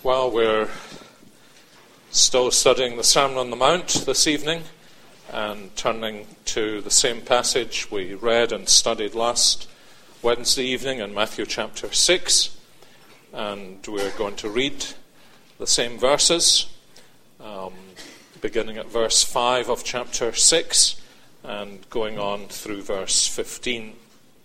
Well, we're still studying the Sermon on the Mount this evening and turning to the same passage we read and studied last Wednesday evening in Matthew chapter 6. And we're going to read the same verses, beginning at verse 5 of chapter 6 and going on through verse 15.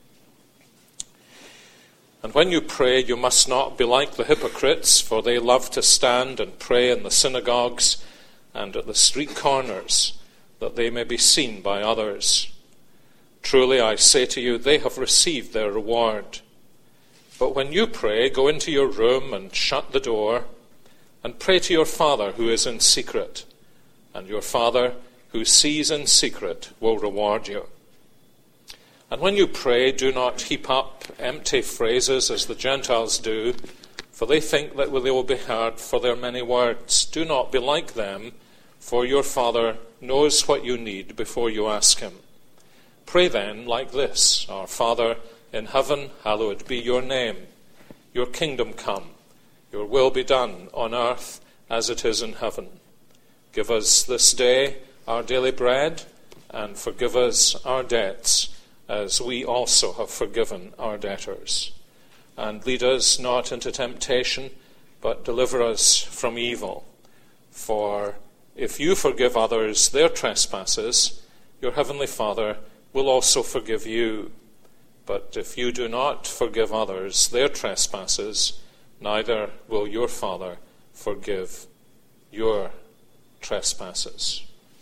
And when you pray, you must not be like the hypocrites, for they love to stand and pray in the synagogues and at the street corners, that they may be seen by others. Truly, I say to you, they have received their reward. But when you pray, go into your room and shut the door, and pray to your Father who is in secret, and your Father who sees in secret will reward you. And when you pray, do not heap up empty phrases as the Gentiles do, for they think that they will be heard for their many words. Do not be like them, for your Father knows what you need before you ask him. Pray then like this: Our Father in heaven, hallowed be your name. Your kingdom come. Your will be done on earth as it is in heaven. Give us this day our daily bread, and forgive us our debts, as we also have forgiven our debtors. And lead us not into temptation, but deliver us from evil. For if you forgive others their trespasses, your heavenly Father will also forgive you. But if you do not forgive others their trespasses, neither will your Father forgive your trespasses.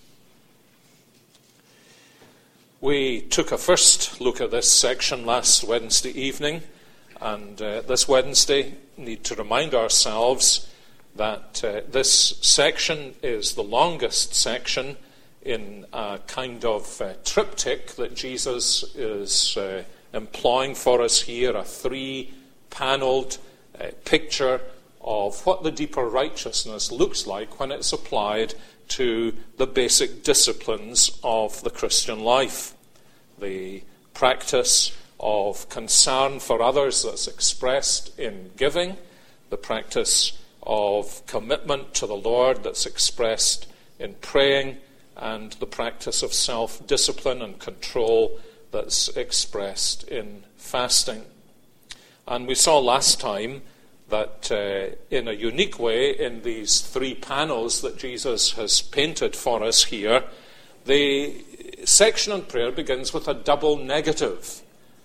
We took a first look at this section last Wednesday evening, and this Wednesday need to remind ourselves that this section is the longest section in a kind of triptych that Jesus is employing for us here, a three-paneled picture of what the deeper righteousness looks like when it's applied to the basic disciplines of the Christian life. The practice of concern for others that's expressed in giving, the practice of commitment to the Lord that's expressed in praying, and the practice of self-discipline and control that's expressed in fasting. And we saw last time that in a unique way, in these three panels that Jesus has painted for us here, the section on prayer begins with a double negative.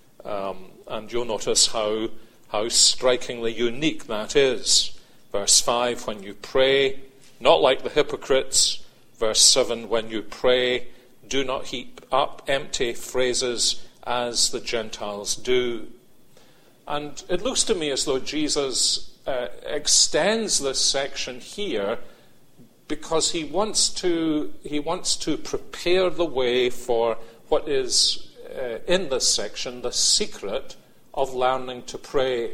And you'll notice how strikingly unique that is. Verse 5, when you pray, not like the hypocrites. Verse 7, when you pray, do not heap up empty phrases as the Gentiles do. And it looks to me as though Jesus extends this section here because he wants to prepare the way for what is in this section the secret of learning to pray.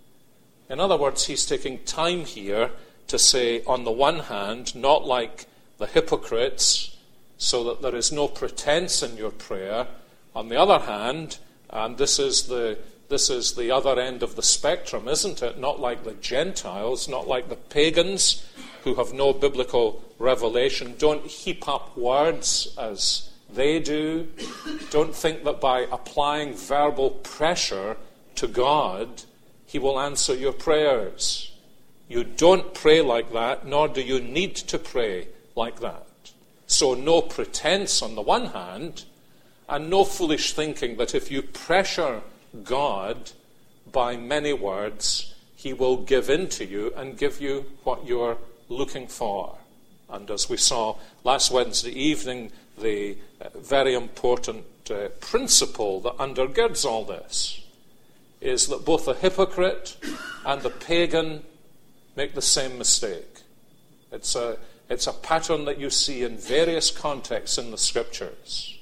In other words, he's taking time here to say, on the one hand, not like the hypocrites, so that there is no pretense in your prayer. On the other hand, and this is the other end of the spectrum, isn't it? Not like the Gentiles, not like the pagans who have no biblical revelation. Don't heap up words as they do. Don't think that by applying verbal pressure to God, he will answer your prayers. You don't pray like that, nor do you need to pray like that. So no pretense on the one hand, and no foolish thinking that if you pressure God by many words, he will give in to you and give you what you're looking for. And as we saw last Wednesday evening, the very important principle that undergirds all this is that both the hypocrite and the pagan make the same mistake. It's a pattern that you see in various contexts in the Scriptures.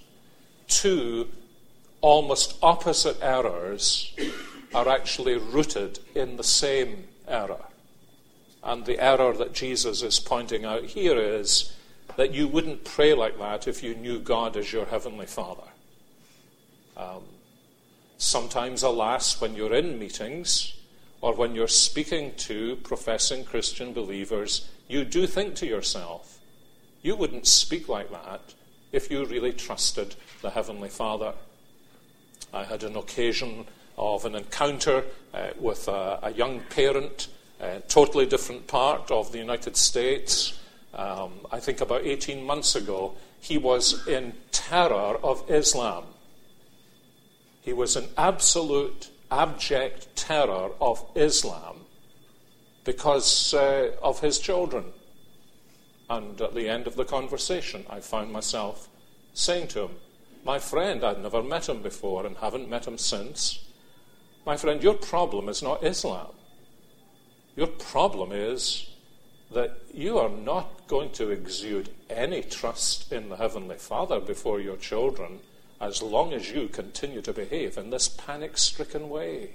Two almost opposite errors are actually rooted in the same error. And the error that Jesus is pointing out here is that you wouldn't pray like that if you knew God as your heavenly Father. Sometimes, alas, when you're in meetings or when you're speaking to professing Christian believers, you do think to yourself, you wouldn't speak like that if you really trusted the Heavenly Father. I had an occasion of an encounter with a young parent, a totally different part of the United States. I think about 18 months ago, he was in terror of Islam. He was in absolute, abject terror of Islam because of his children. And at the end of the conversation, I found myself saying to him, my friend, I'd never met him before and haven't met him since. My friend, your problem is not Islam. Your problem is that you are not going to exude any trust in the Heavenly Father before your children as long as you continue to behave in this panic-stricken way.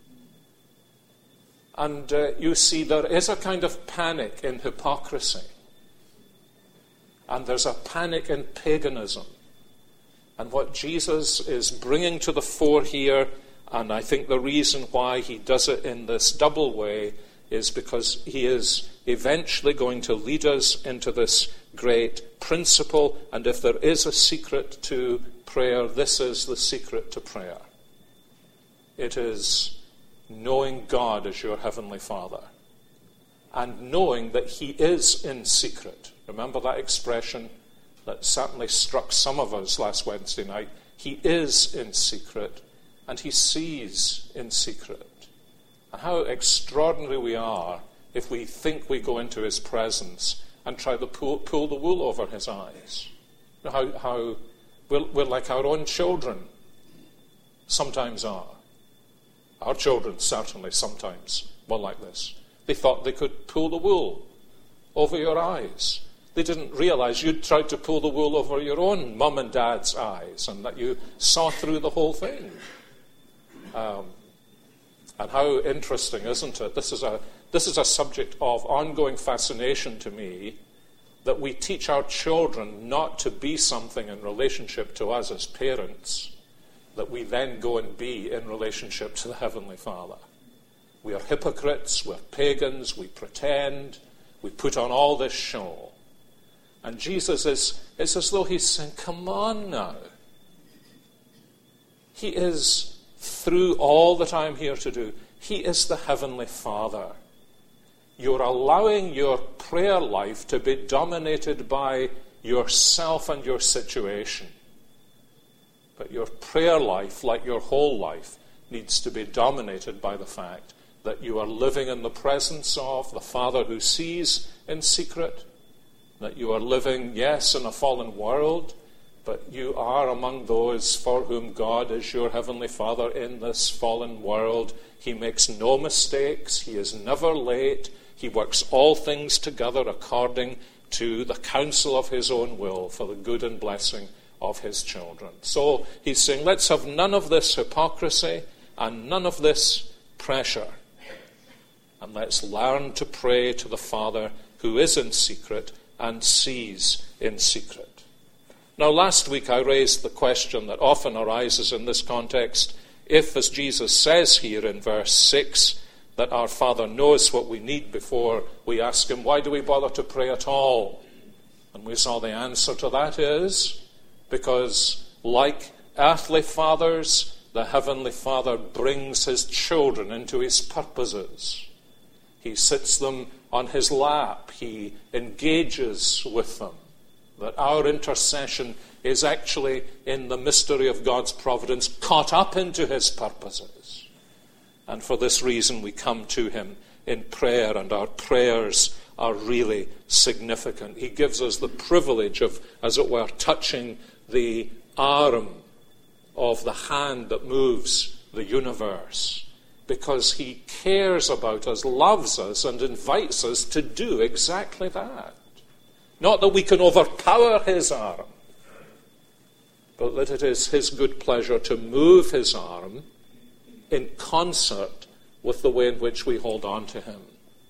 And you see, there is a kind of panic in hypocrisy. And there's a panic in paganism. And what Jesus is bringing to the fore here, and I think the reason why he does it in this double way, is because he is eventually going to lead us into this great principle. And if there is a secret to prayer, this is the secret to prayer. It is knowing God as your Heavenly Father and knowing that he is in secret. Remember that expression that certainly struck some of us last Wednesday night? He is in secret and he sees in secret. And how extraordinary we are if we think we go into his presence and try to pull the wool over his eyes. How we're like our own children sometimes are. Our children certainly sometimes were like this. They thought they could pull the wool over your eyes. They didn't realize you'd tried to pull the wool over your own mum and dad's eyes and that you saw through the whole thing. And how interesting, isn't it? This is a subject of ongoing fascination to me, that we teach our children not to be something in relationship to us as parents, that we then go and be in relationship to the Heavenly Father. We are hypocrites, we're pagans, we pretend, we put on all this show. And Jesus it's as though he's saying, come on now. He is, through all that I'm here to do, he is the Heavenly Father. You're allowing your prayer life to be dominated by yourself and your situation. But your prayer life, like your whole life, needs to be dominated by the fact that you are living in the presence of the Father who sees in secret, that you are living, yes, in a fallen world, but you are among those for whom God is your Heavenly Father in this fallen world. He makes no mistakes. He is never late. He works all things together according to the counsel of his own will for the good and blessing of his children. So he's saying, let's have none of this hypocrisy and none of this pressure. And let's learn to pray to the Father who is in secret and sees in secret. Now, last week I raised the question that often arises in this context. If, as Jesus says here in verse 6, that our Father knows what we need before we ask him, why do we bother to pray at all? And we saw the answer to that is because, like earthly fathers, the Heavenly Father brings his children into his purposes. He sits them on his lap. He engages with them. That our intercession is actually, in the mystery of God's providence, caught up into his purposes. And for this reason we come to him in prayer, and our prayers are really significant. He gives us the privilege of, as it were, touching the arm of the hand that moves the universe, because he cares about us, loves us, and invites us to do exactly that. Not that we can overpower his arm, but that it is his good pleasure to move his arm in concert with the way in which we hold on to him.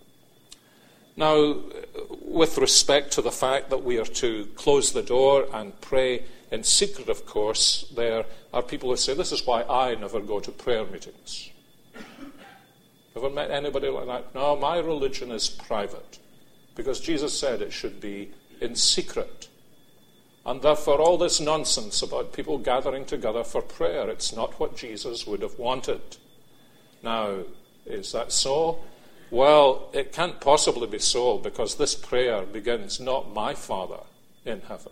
Now, with respect to the fact that we are to close the door and pray in secret, of course, there are people who say, this is why I never go to prayer meetings. Ever met anybody like that? No, my religion is private, because Jesus said it should be in secret. And therefore all this nonsense about people gathering together for prayer, it's not what Jesus would have wanted. Now, is that so? Well, it can't possibly be so, because this prayer begins not my Father in heaven,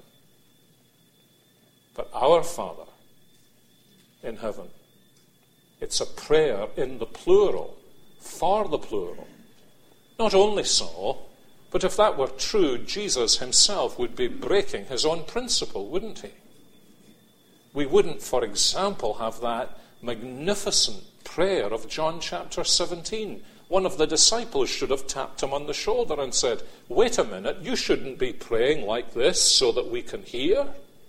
but our Father in heaven. It's a prayer in the plural, for the plural. Not only so, but if that were true, Jesus himself would be breaking his own principle, wouldn't he? We wouldn't, for example, have that magnificent prayer of John chapter 17. One of the disciples should have tapped him on the shoulder and said, "Wait a minute, you shouldn't be praying like this so that we can hear."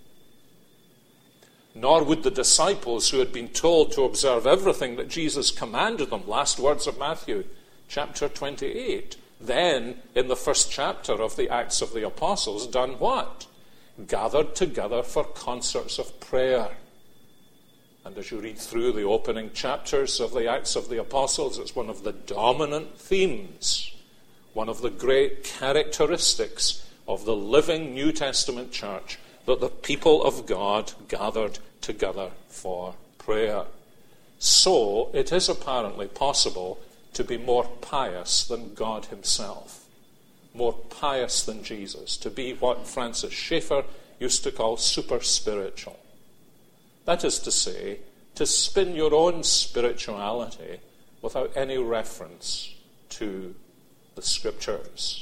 Nor would the disciples who had been told to observe everything that Jesus commanded them, last words of Matthew chapter 28, then in the first chapter of the Acts of the Apostles, done what? Gathered together for concerts of prayer. And as you read through the opening chapters of the Acts of the Apostles, it's one of the dominant themes, one of the great characteristics of the living New Testament church, that the people of God gathered together for prayer. So it is apparently possible to be more pious than God himself, more pious than Jesus, to be what Francis Schaeffer used to call super spiritual. That is to say, to spin your own spirituality without any reference to the Scriptures.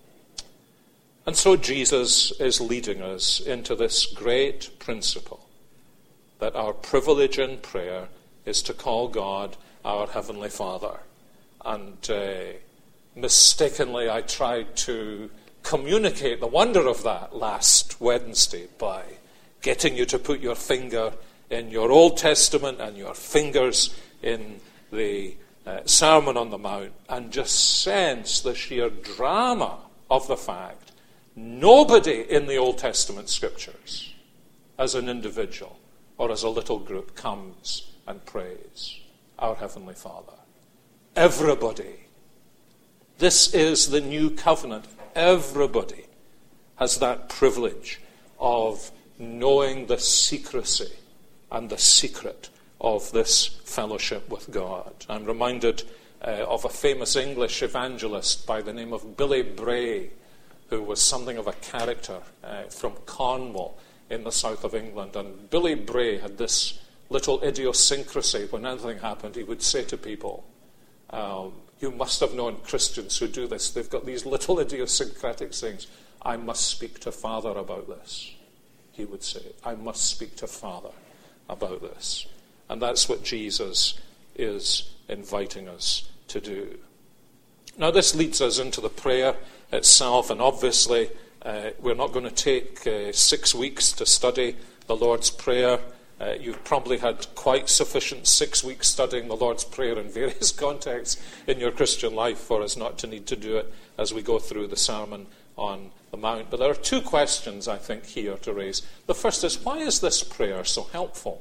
And so Jesus is leading us into this great principle that our privilege in prayer is to call God our Heavenly Father. And mistakenly I tried to communicate the wonder of that last Wednesday by getting you to put your finger in your Old Testament and your fingers in the Sermon on the Mount and just sense the sheer drama of the fact nobody in the Old Testament Scriptures, as an individual or as a little group, comes and prays our Heavenly Father. Everybody. This is the new covenant. Everybody has that privilege of knowing the secrecy and the secret of this fellowship with God. I'm reminded of a famous English evangelist by the name of Billy Bray, who was something of a character from Cornwall in the south of England. And Billy Bray had this little idiosyncrasy. When anything happened, he would say to people, you must have known Christians who do this. They've got these little idiosyncratic things. I must speak to Father about this, he would say. I must speak to Father about this. And that's what Jesus is inviting us to do. Now, this leads us into the prayer itself, and obviously we're not going to take 6 weeks to study the Lord's Prayer. You've probably had quite sufficient 6 weeks studying the Lord's Prayer in various contexts in your Christian life for us not to need to do it as we go through the Sermon on the Mount. But there are two questions, I think, here to raise. The first is, why is this prayer so helpful?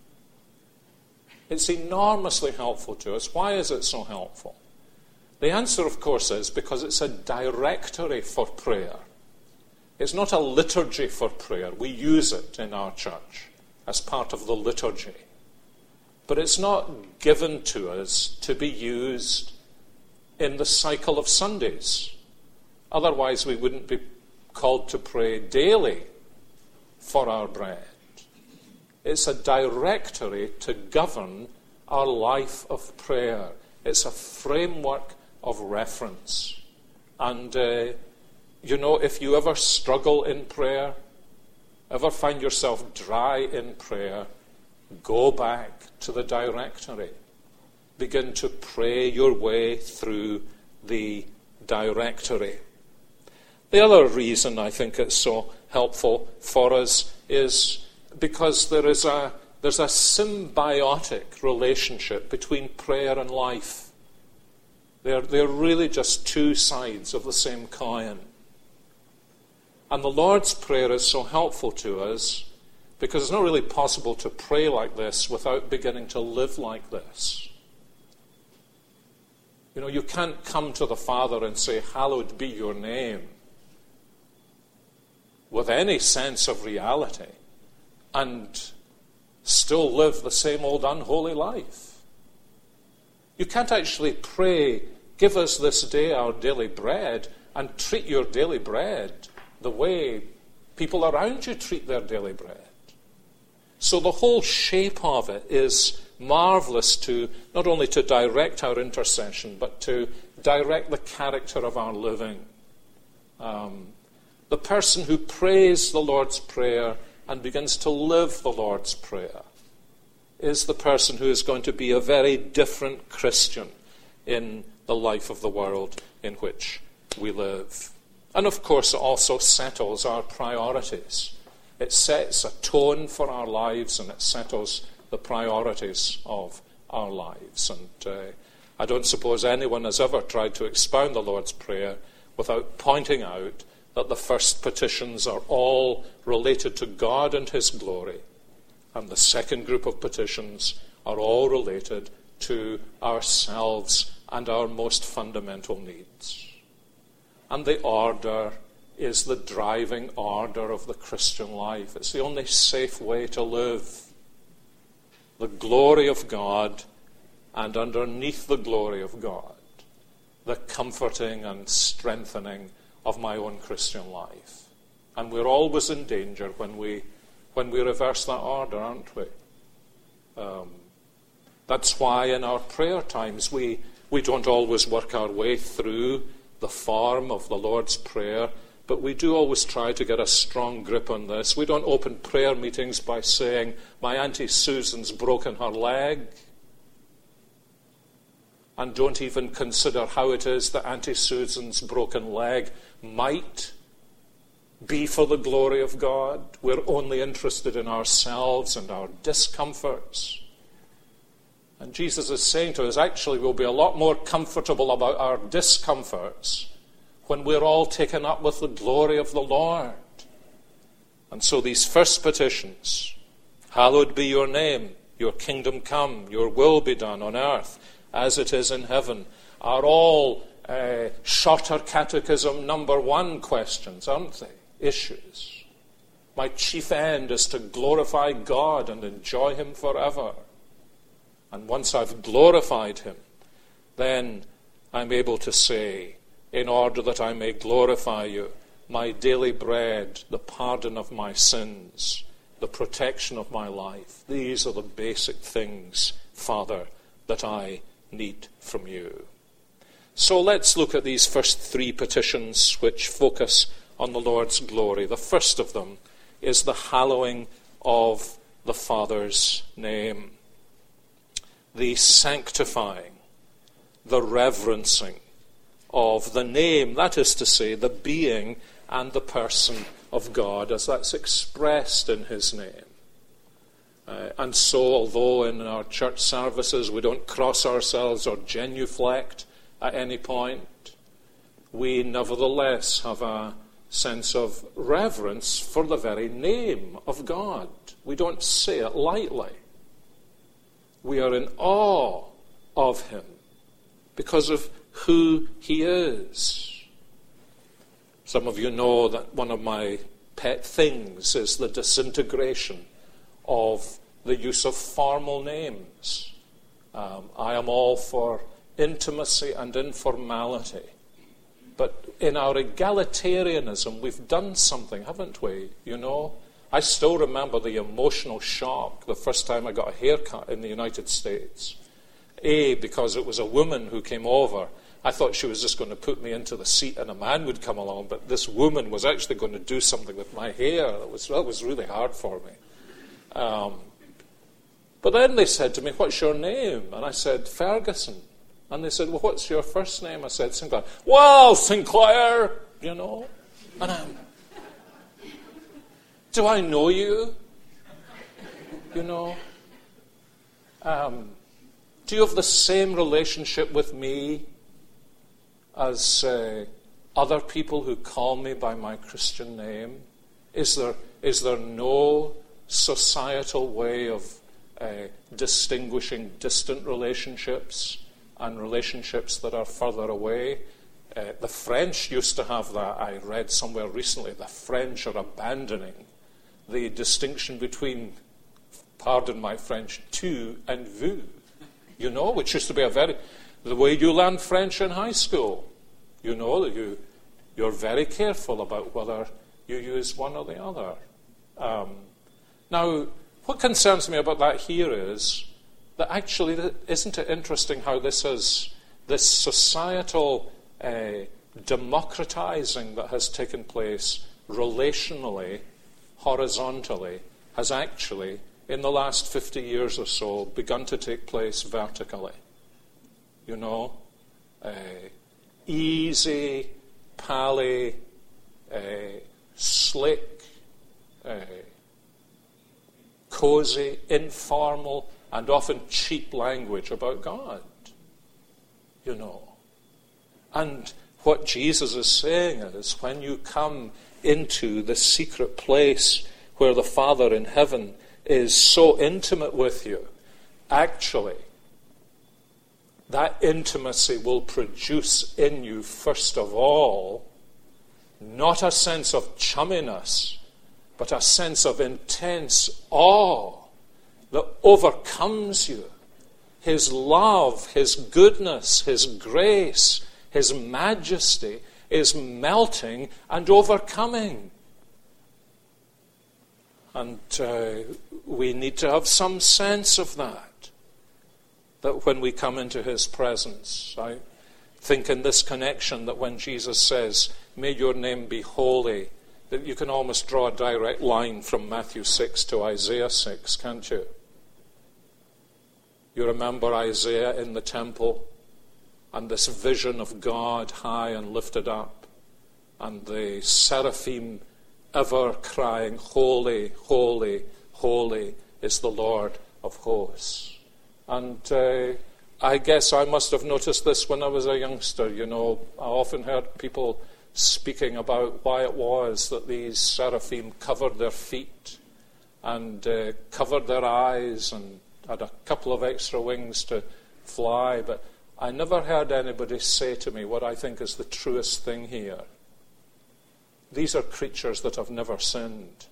It's enormously helpful to us. Why is it so helpful? The answer, of course, is because it's a directory for prayer. It's not a liturgy for prayer. We use it in our church as part of the liturgy. But it's not given to us to be used in the cycle of Sundays. Otherwise, we wouldn't be called to pray daily for our bread. It's a directory to govern our life of prayer. It's a framework of reference. And, if you ever struggle in prayer, ever find yourself dry in prayer, go back to the directory. Begin to pray your way through the directory. The other reason I think it's so helpful for us is because there's a symbiotic relationship between prayer and life. They're really just two sides of the same coin. And the Lord's Prayer is so helpful to us because it's not really possible to pray like this without beginning to live like this. You know, you can't come to the Father and say, hallowed be your name, with any sense of reality, and still live the same old unholy life. You can't actually pray, give us this day our daily bread, and treat your daily bread the way people around you treat their daily bread. So the whole shape of it is marvelous, to not only to direct our intercession, but to direct the character of our living. The person who prays the Lord's Prayer and begins to live the Lord's Prayer is the person who is going to be a very different Christian in the life of the world in which we live. And of course it also settles our priorities. It sets a tone for our lives, and it settles the priorities of our lives. And I don't suppose anyone has ever tried to expound the Lord's Prayer without pointing out that the first petitions are all related to God and his glory, and the second group of petitions are all related to ourselves and our most fundamental needs. And the order is the driving order of the Christian life. It's the only safe way to live. The glory of God, and underneath the glory of God, the comforting and strengthening of my own Christian life. And we're always in danger when we reverse that order, aren't we? That's why in our prayer times we don't always work our way through the form of the Lord's Prayer, but we do always try to get a strong grip on this. We don't open prayer meetings by saying, my Auntie Susan's broken her leg, and don't even consider how it is that Auntie Susan's broken leg might be for the glory of God. We're only interested in ourselves and our discomforts. And Jesus is saying to us, actually, we'll be a lot more comfortable about our discomforts when we're all taken up with the glory of the Lord. And so these first petitions, hallowed be your name, your kingdom come, your will be done on earth as it is in heaven, are all shorter catechism number 1 questions, aren't they? Issues. My chief end is to glorify God and enjoy him forever. And once I've glorified him, then I'm able to say, in order that I may glorify you, my daily bread, the pardon of my sins, the protection of my life, these are the basic things, Father, that I need from you. So let's look at these first 3 petitions which focus on the Lord's glory. The first of them is the hallowing of the Father's name. The sanctifying, the reverencing of the name, that is to say, the being and the person of God as that's expressed in his name. And so, although in our church services we don't cross ourselves or genuflect at any point, we nevertheless have a sense of reverence for the very name of God. We don't say it lightly. We are in awe of him because of who he is. Some of you know that one of my pet things is the disintegration of the use of formal names. I am all for intimacy and informality. But in our egalitarianism, we've done something, haven't we? You know, I still remember the emotional shock the first time I got a haircut in the United States. Because it was a woman who came over. I thought she was just going to put me into the seat and a man would come along, but this woman was actually going to do something with my hair. That was really hard for me. But then they said to me, what's your name? And I said, Ferguson. And they said, well, what's your first name? I said, Sinclair. Well, Sinclair, you know. And do I know you? You know. Do you have the same relationship with me as other people who call me by my Christian name? Is there no societal way of distinguishing distant relationships and relationships that are further away. The French used to have that. I read somewhere recently, the French are abandoning the distinction between, pardon my French, tu and vous, which used to be the way you learn French in high school. You know that you're very careful about whether you use one or the other. Now, what concerns me about that here is that actually, isn't it interesting how this societal democratizing that has taken place relationally, horizontally, has actually, in the last 50 years or so, begun to take place vertically. Easy, pally, slick, cozy, informal, and often cheap language about God. And what Jesus is saying is, when you come into the secret place where the Father in heaven is so intimate with you, actually, that intimacy will produce in you, first of all, not a sense of chumminess, but a sense of intense awe that overcomes you. His love, His goodness, His grace, His majesty is melting and overcoming. And we need to have some sense of that when we come into His presence. I think in this connection that when Jesus says, "May your name be holy," that you can almost draw a direct line from Matthew 6 to Isaiah 6, can't you? You remember Isaiah in the temple and this vision of God high and lifted up, and the seraphim ever crying, "Holy, holy, holy is the Lord of hosts." And I guess I must have noticed this when I was a youngster. I often heard people speaking about why it was that these seraphim covered their feet and covered their eyes and had a couple of extra wings to fly. But I never heard anybody say to me what I think is the truest thing here. These are creatures that have never sinned.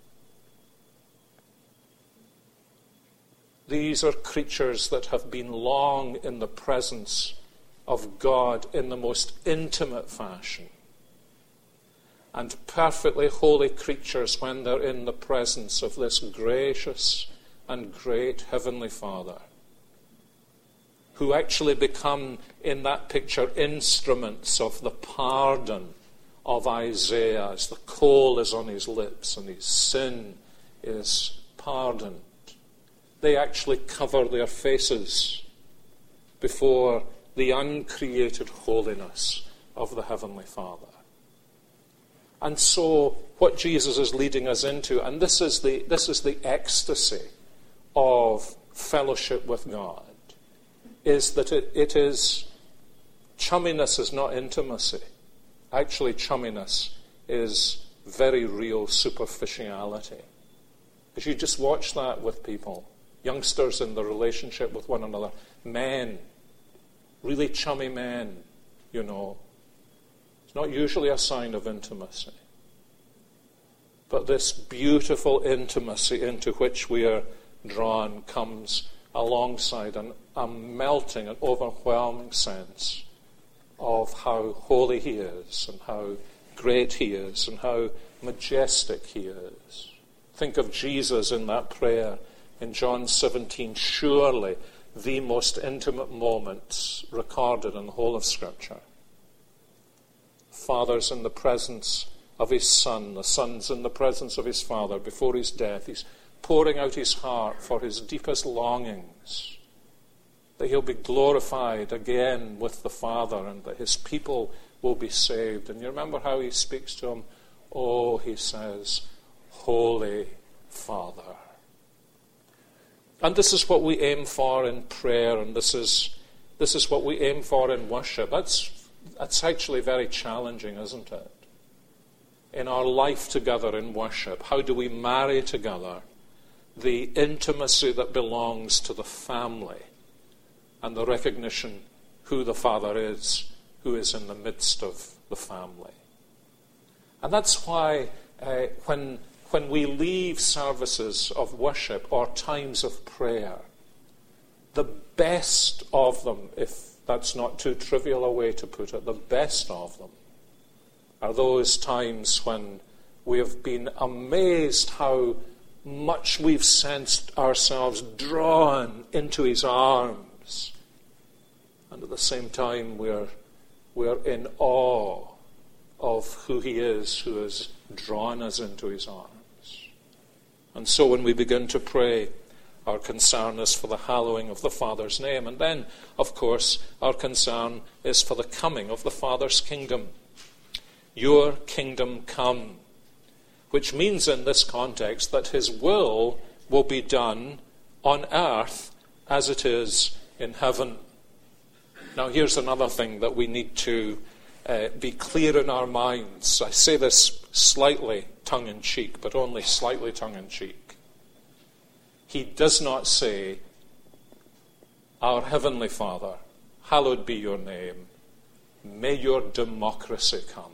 These are creatures that have been long in the presence of God in the most intimate fashion. And perfectly holy creatures when they're in the presence of this gracious and great Heavenly Father, who actually become, in that picture, instruments of the pardon of Isaiah as the coal is on his lips and his sin is pardoned. They actually cover their faces before the uncreated holiness of the Heavenly Father. And so what Jesus is leading us into, and this is the ecstasy of fellowship with God, is that it is, chumminess is not intimacy. Actually, chumminess is very real superficiality. Because you just watch that with people, youngsters in the relationship with one another, men, really chummy men, It's not usually a sign of intimacy. But this beautiful intimacy into which we are drawn comes alongside a melting and overwhelming sense of how holy He is and how great He is and how majestic He is. Think of Jesus in that prayer in John 17, surely the most intimate moments recorded in the whole of Scripture. Father's in the presence of His Son, the Son's in the presence of His Father before His death. He's pouring out His heart for His deepest longings, that He'll be glorified again with the Father and that His people will be saved. And you remember how He speaks to him? Oh, He says, Holy Father. And this is what we aim for in prayer, and this is what we aim for in worship. That's actually very challenging, isn't it? In our life together in worship, how do we marry together the intimacy that belongs to the family and the recognition who the Father is, who is in the midst of the family. And that's why when we leave services of worship or times of prayer, the best of them, if that's not too trivial a way to put it, the best of them are those times when we have been amazed how much we've sensed ourselves drawn into his arms. And at the same time, we're in awe of who he is who has drawn us into his arms. And so when we begin to pray, our concern is for the hallowing of the Father's name. And then, of course, our concern is for the coming of the Father's kingdom. Your kingdom come. Which means in this context that his will be done on earth as it is in heaven. Now here's another thing that we need to be clear in our minds. I say this slightly tongue-in-cheek, but only slightly tongue-in-cheek. He does not say, "Our Heavenly Father, hallowed be your name. May your democracy come.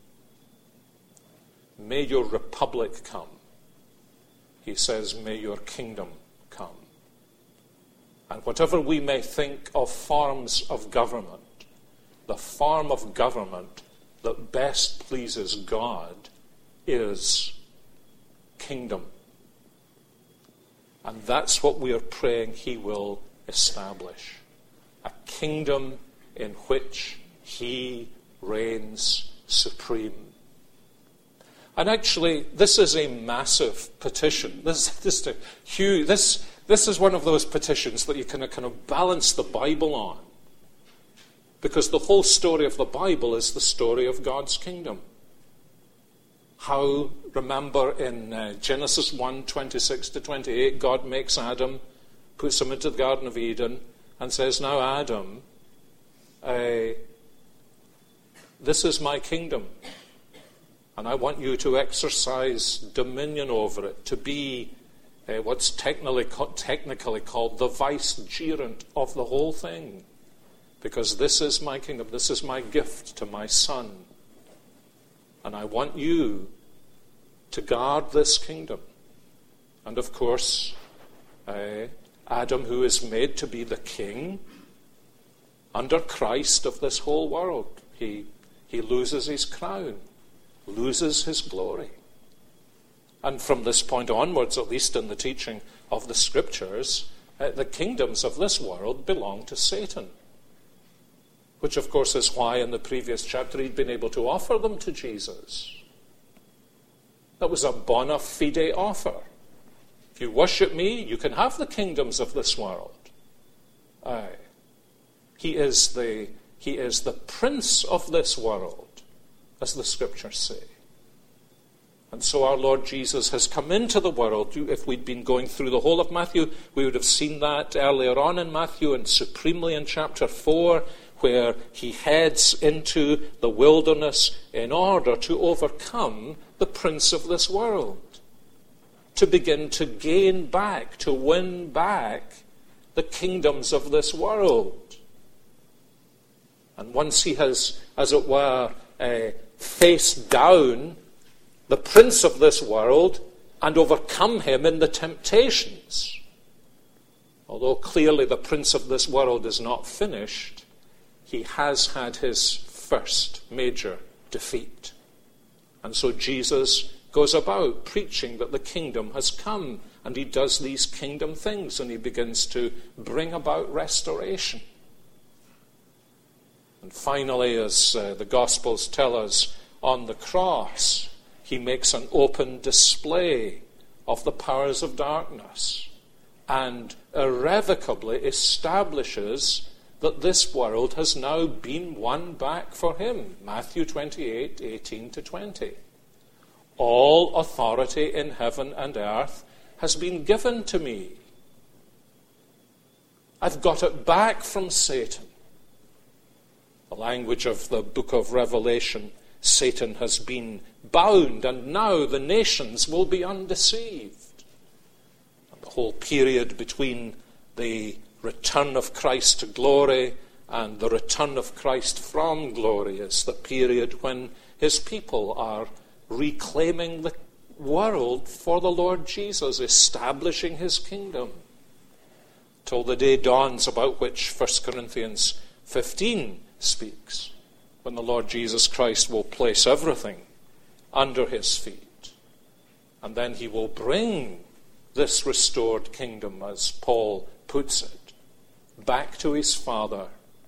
May your republic come." He says, "May your kingdom come." And whatever we may think of forms of government, the form of government that best pleases God is kingdom. And that's what we are praying he will establish. A kingdom in which he reigns supreme. And actually, this is a massive petition. This is one of those petitions that you can kind of balance the Bible on. Because the whole story of the Bible is the story of God's kingdom. How, remember in Genesis 1, 26 to 28, God makes Adam, puts him into the Garden of Eden, and says, "Now Adam, this is my kingdom. And I want you to exercise dominion over it, to be what's technically called the vicegerent of the whole thing. Because this is my kingdom, this is my gift to my son. And I want you to guard this kingdom." And of course, Adam, who is made to be the king, under Christ of this whole world, he loses his crown, loses his glory. And from this point onwards, at least in the teaching of the Scriptures, the kingdoms of this world belong to Satan. Which, of course, is why in the previous chapter he'd been able to offer them to Jesus. That was a bona fide offer. If you worship me, you can have the kingdoms of this world. He is the prince of this world, as the Scriptures say. And so our Lord Jesus has come into the world. If we'd been going through the whole of Matthew, we would have seen that earlier on in Matthew, and supremely in chapter 4, where he heads into the wilderness in order to overcome the prince of this world, to begin to gain back, to win back the kingdoms of this world. And once he has, as it were, faced down the prince of this world and overcome him in the temptations, although clearly the prince of this world is not finished, he has had his first major defeat. And so Jesus goes about preaching that the kingdom has come, and he does these kingdom things, and he begins to bring about restoration. And finally, as the Gospels tell us, on the cross, he makes an open display of the powers of darkness and irrevocably establishes that this world has now been won back for him. Matthew 28, 18 to 20. All authority in heaven and earth has been given to me. I've got it back from Satan. The language of the book of Revelation, Satan has been bound, and now the nations will be undeceived. And the whole period between the return of Christ to glory And the return of Christ from glory is the period when his people are reclaiming the world for the Lord Jesus, establishing his kingdom, till the day dawns about which 1 Corinthians 15 speaks, when the Lord Jesus Christ will place everything under his feet. And then he will bring this restored kingdom, as Paul puts it, back to his Father,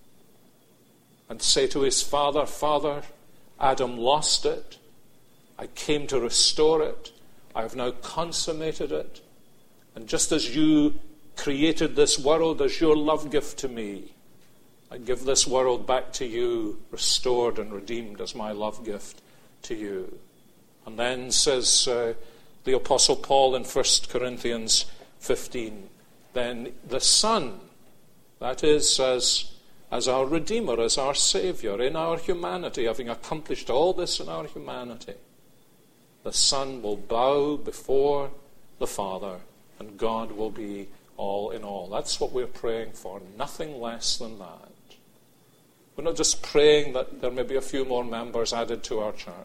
and say to his Father, Father, Adam lost it. I came to restore it. I have now consummated it. And just as you created this world as your love gift to me, I give this world back to you, restored and redeemed as my love gift to you. And then says the Apostle Paul in 1 Corinthians 15, then the Son, that is, as our Redeemer, as our Saviour, in our humanity, having accomplished all this in our humanity, the Son will bow before the Father, and God will be all in all. That's what we're praying for, nothing less than that. We're not just praying that there may be a few more members added to our church.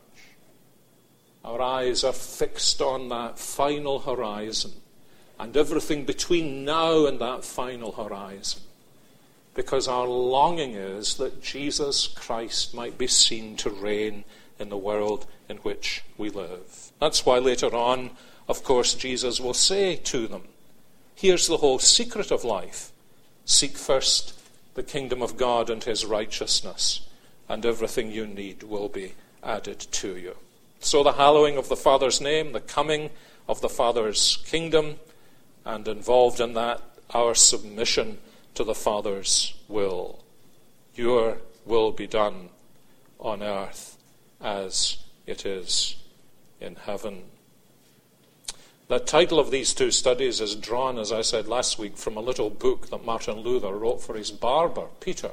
Our eyes are fixed on that final horizon, and everything between now and that final horizon, because our longing is that Jesus Christ might be seen to reign in the world in which we live. That's why later on, of course, Jesus will say to them, here's the whole secret of life. Seek first the kingdom of God and his righteousness, and everything you need will be added to you. So the hallowing of the Father's name, the coming of the Father's kingdom, and involved in that, our submission to the Father's will. Your will be done on earth as it is in heaven. The title of these two studies is drawn, as I said last week, from a little book that Martin Luther wrote for his barber, Peter.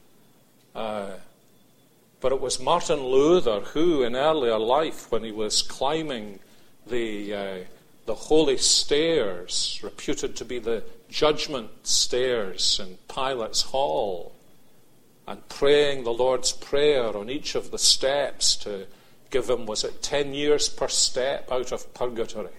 But it was Martin Luther who, in earlier life, when he was climbing the holy stairs, reputed to be the judgment stairs in Pilate's hall, and praying the Lord's Prayer on each of the steps to give him, was it 10 years per step out of purgatory,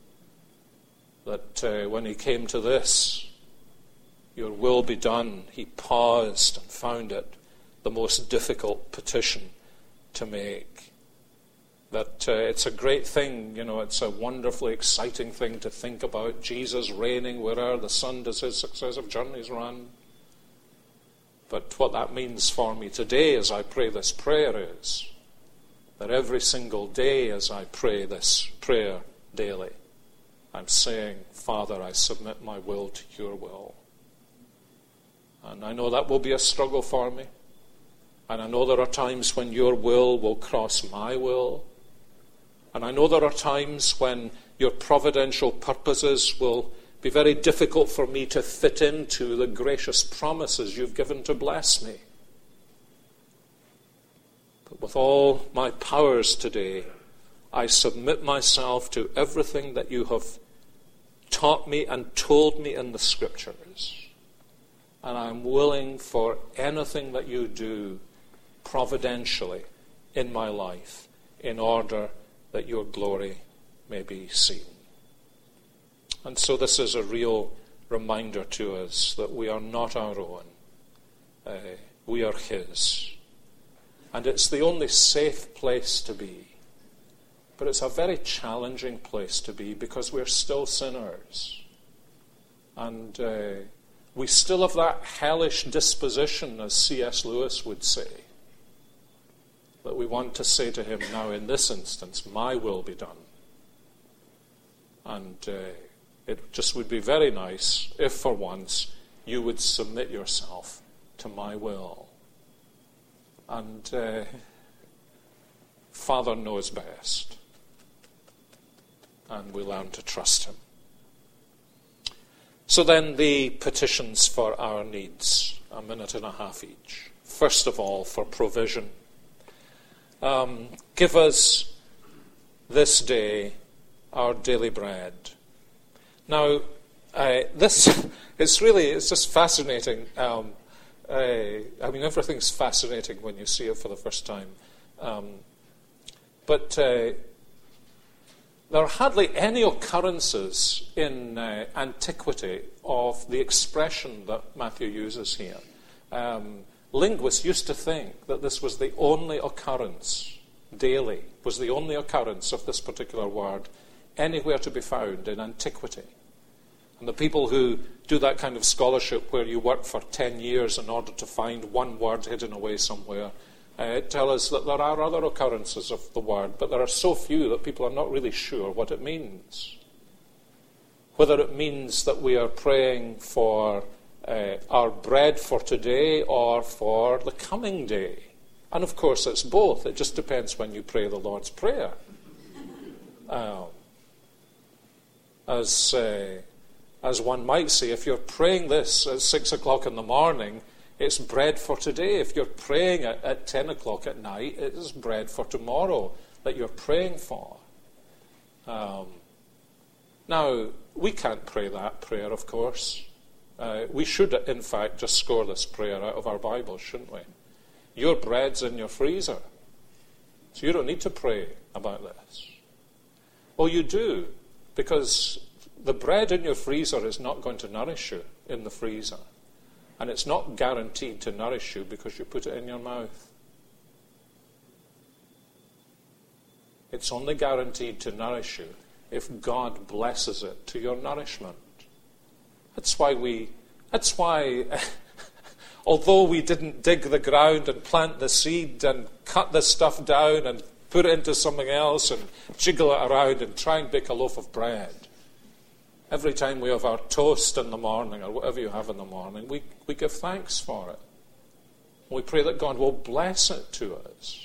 that when he came to this, your will be done, he paused and found it the most difficult petition to make. That it's a great thing, it's a wonderfully exciting thing to think about, Jesus reigning where'er the sun does his successive journeys run. But what that means for me today as I pray this prayer is that every single day as I pray this prayer daily, I'm saying, Father, I submit my will to your will. And I know that will be a struggle for me. And I know there are times when your will cross my will. And I know there are times when your providential purposes will be very difficult for me to fit into the gracious promises you've given to bless me. But with all my powers today, I submit myself to everything that you have taught me and told me in the Scriptures. And I'm willing for anything that you do providentially in my life in order that your glory may be seen. And so this is a real reminder to us that we are not our own. We are his. And it's the only safe place to be. But it's a very challenging place to be because we're still sinners. And we still have that hellish disposition, as C.S. Lewis would say, that we want to say to him, now in this instance, my will be done. And it just would be very nice if for once you would submit yourself to my will. And Father knows best. And we learn to trust him. So then the petitions for our needs, 1.5 minutes each. First of all, for provision. Give us this day our daily bread. Now, this is really, it's just fascinating. Everything's fascinating when you see it for the first time. But there are hardly any occurrences in antiquity of the expression that Matthew uses here. Linguists used to think that this was the only occurrence, daily, was the only occurrence of this particular word anywhere to be found in antiquity. And the people who do that kind of scholarship where you work for 10 years in order to find one word hidden away somewhere, tell us that there are other occurrences of the word, but there are so few that people are not really sure what it means. Whether it means that we are praying for our bread for today or for the coming day. And of course it's both. It just depends when you pray the Lord's Prayer. As one might say, if you're praying this at 6 o'clock in the morning, it's bread for today. If you're praying at 10 o'clock at night, it is bread for tomorrow that you're praying for. Now, we can't pray that prayer, of course. We should, in fact, just score this prayer out of our Bible, shouldn't we? Your bread's in your freezer, so you don't need to pray about this. Oh, you do, because the bread in your freezer is not going to nourish you in the freezer. And it's not guaranteed to nourish you because you put it in your mouth. It's only guaranteed to nourish you if God blesses it to your nourishment. That's why although we didn't dig the ground and plant the seed and cut the stuff down and put it into something else and jiggle it around and try and bake a loaf of bread, every time we have our toast in the morning or whatever you have in the morning, we give thanks for it. We pray that God will bless it to us.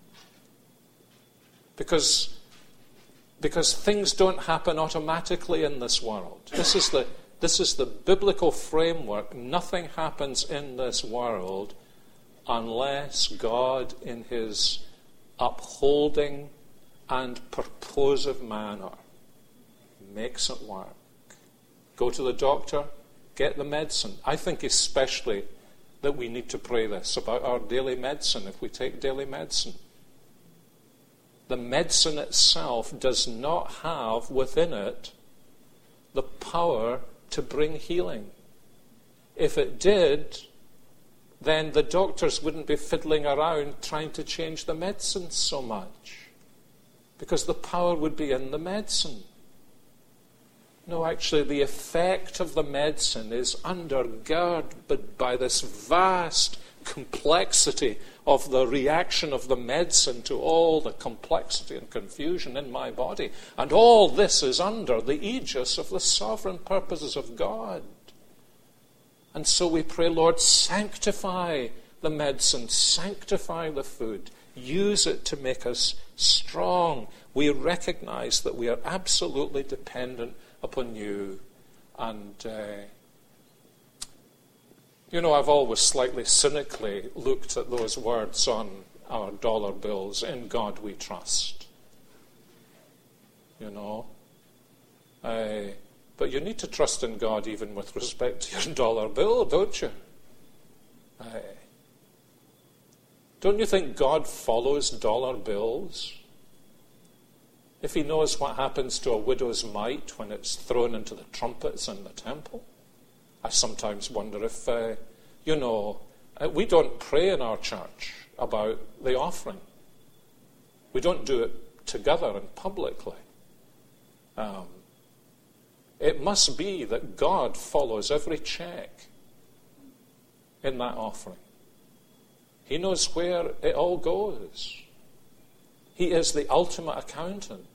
Because things don't happen automatically in this world. This is the biblical framework. Nothing happens in this world unless God, in his upholding and purposive manner, makes it work. Go to the doctor, get the medicine. I think especially that we need to pray this about our daily medicine if we take daily medicine. The medicine itself does not have within it the power to bring healing. If it did, then the doctors wouldn't be fiddling around trying to change the medicine so much, because the power would be in the medicine. No, actually, the effect of the medicine is undergirded by this vast complexity of the reaction of the medicine to all the complexity and confusion in my body. And all this is under the aegis of the sovereign purposes of God. And so we pray, Lord, sanctify the medicine, sanctify the food, use it to make us strong. We recognize that we are absolutely dependent upon you. And I've always slightly cynically looked at those words on our dollar bills, in God we trust. But you need to trust in God even with respect to your dollar bill, don't you? Don't you think God follows dollar bills? If he knows what happens to a widow's mite when it's thrown into the trumpets in the temple? I sometimes wonder if, we don't pray in our church about the offering. We don't do it together and publicly. It must be that God follows every check in that offering. He knows where it all goes. He is the ultimate accountant.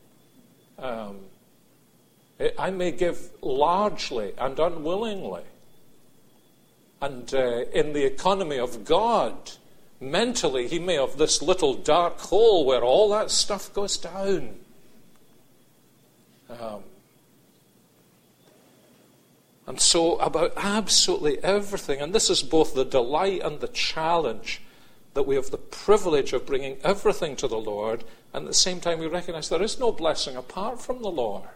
I may give largely and unwillingly. And in the economy of God, mentally, he may have this little dark hole where all that stuff goes down. And so about absolutely everything, and this is both the delight and the challenge, that we have the privilege of bringing everything to the Lord, and at the same time we recognize there is no blessing apart from the Lord.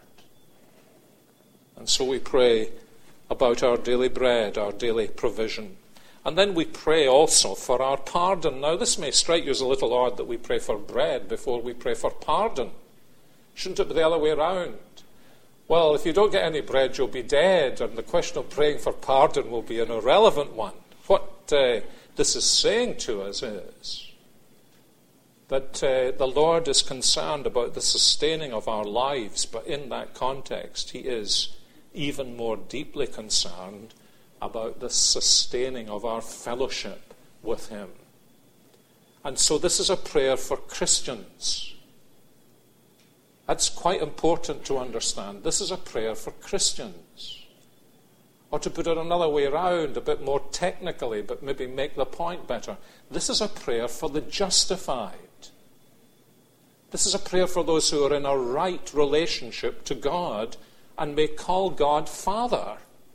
And so we pray about our daily bread, our daily provision. And then we pray also for our pardon. Now, this may strike you as a little odd that we pray for bread before we pray for pardon. Shouldn't it be the other way around? Well, if you don't get any bread, you'll be dead, and the question of praying for pardon will be an irrelevant one. What this is saying to us is that the Lord is concerned about the sustaining of our lives, but in that context, he is even more deeply concerned about the sustaining of our fellowship with him. And so this is a prayer for Christians. That's quite important to understand. This is a prayer for Christians. Or to put it another way around, a bit more technically, but maybe make the point better, this is a prayer for the justified. This is a prayer for those who are in a right relationship to God and may call God Father.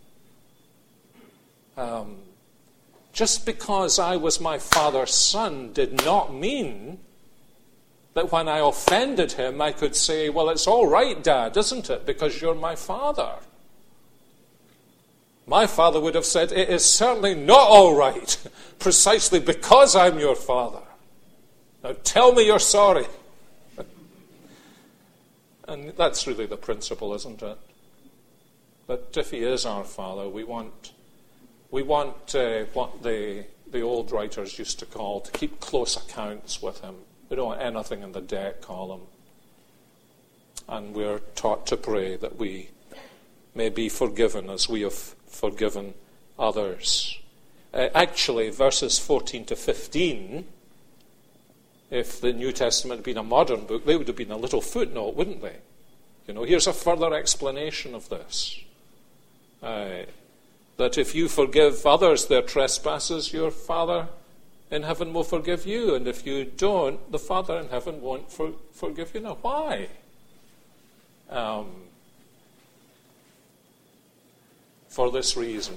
Just because I was my father's son did not mean that when I offended him, I could say, well, it's all right, Dad, isn't it? Because you're my father. My father would have said, it is certainly not all right, precisely because I'm your father. Now tell me you're sorry. And that's really the principle, isn't it? That if he is our father, we want what the old writers used to call to keep close accounts with him. We don't want anything in the debt column. And we're taught to pray that we may be forgiven as we have forgiven others. Actually, verses 14 to 15, if the New Testament had been a modern book, they would have been a little footnote, wouldn't they? You know, here's a further explanation of this. That if you forgive others their trespasses, your Father in heaven will forgive you. And if you don't, the Father in heaven won't forgive you. Now, why? For this reason.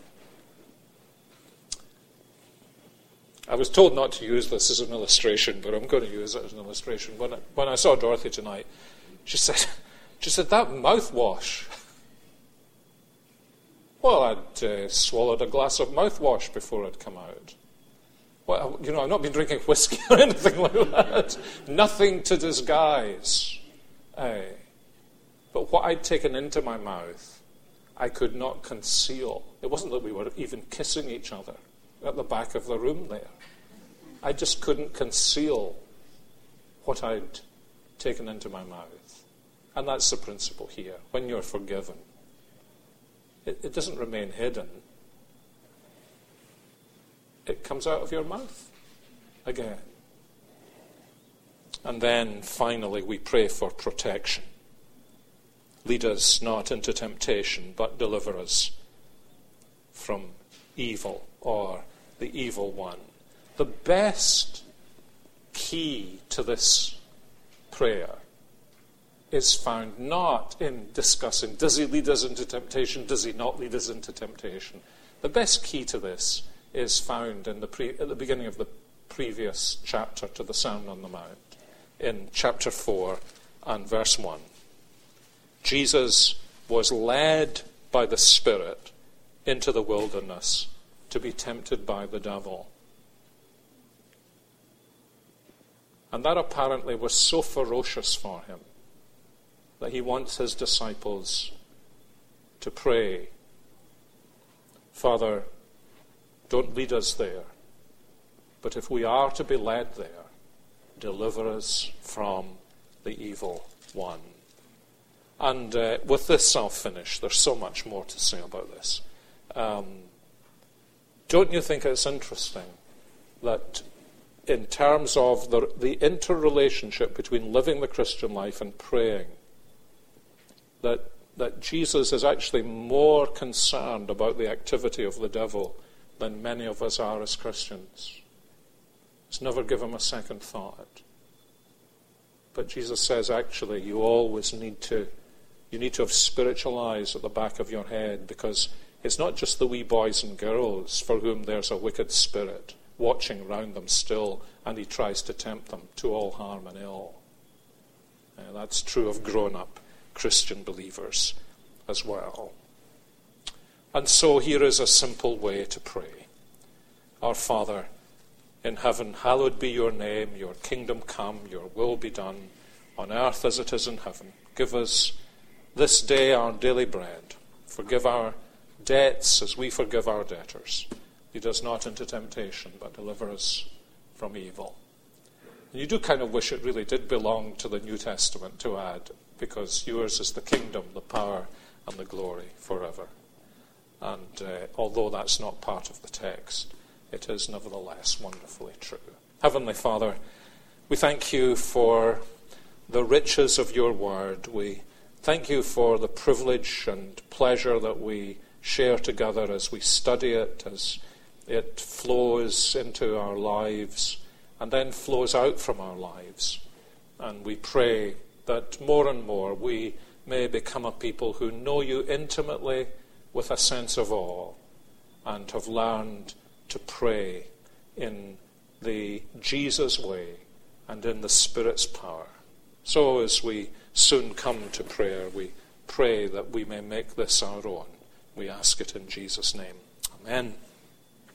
I was told not to use this as an illustration, but I'm going to use it as an illustration. When I saw Dorothy tonight, she said, that mouthwash. Well, I'd swallowed a glass of mouthwash before I'd come out. Well, you know, I've not been drinking whiskey or anything like that. Nothing to disguise. But what I'd taken into my mouth, I could not conceal. It wasn't that we were even kissing each other at the back of the room there. I just couldn't conceal what I'd taken into my mouth. And that's the principle here. When you're forgiven, it doesn't remain hidden. It comes out of your mouth again. And then finally we pray for protection. Lead us not into temptation, but deliver us from evil or the evil one. The best key to this prayer is found not in discussing, does he lead us into temptation, does he not lead us into temptation? The best key to this is found in at the beginning of the previous chapter to the Sermon on the Mount, in chapter 4 and verse 1. Jesus was led by the Spirit into the wilderness to be tempted by the devil. And that apparently was so ferocious for him that he wants his disciples to pray, Father, don't lead us there, but if we are to be led there, deliver us from the evil one. And with this I'll finish. There's so much more to say about this. Don't you think it's interesting that in terms of the interrelationship between living the Christian life and praying, that Jesus is actually more concerned about the activity of the devil than many of us are as Christians? It's never given him a second thought. But Jesus says, actually, you always need to have spiritual eyes at the back of your head, because it's not just the wee boys and girls for whom there's a wicked spirit watching round them still, and he tries to tempt them to all harm and ill. That's true of grown-up Christian believers as well. And so here is a simple way to pray. Our Father in heaven, hallowed be your name. Your kingdom come, your will be done, on earth as it is in heaven. Give us this day our daily bread. Forgive our debts as we forgive our debtors. Lead us not into temptation, but deliver us from evil. And you do kind of wish it really did belong to the New Testament to add, because yours is the kingdom, the power, and the glory forever. And although that's not part of the text, it is nevertheless wonderfully true. Heavenly Father, we thank you for the riches of your word. We thank you for the privilege and pleasure that we share together as we study it, as it flows into our lives and then flows out from our lives. And we pray that more and more we may become a people who know you intimately with a sense of awe and have learned to pray in the Jesus way and in the Spirit's power. So as we soon come to prayer, we pray that we may make this our own. We ask it in Jesus' name. Amen.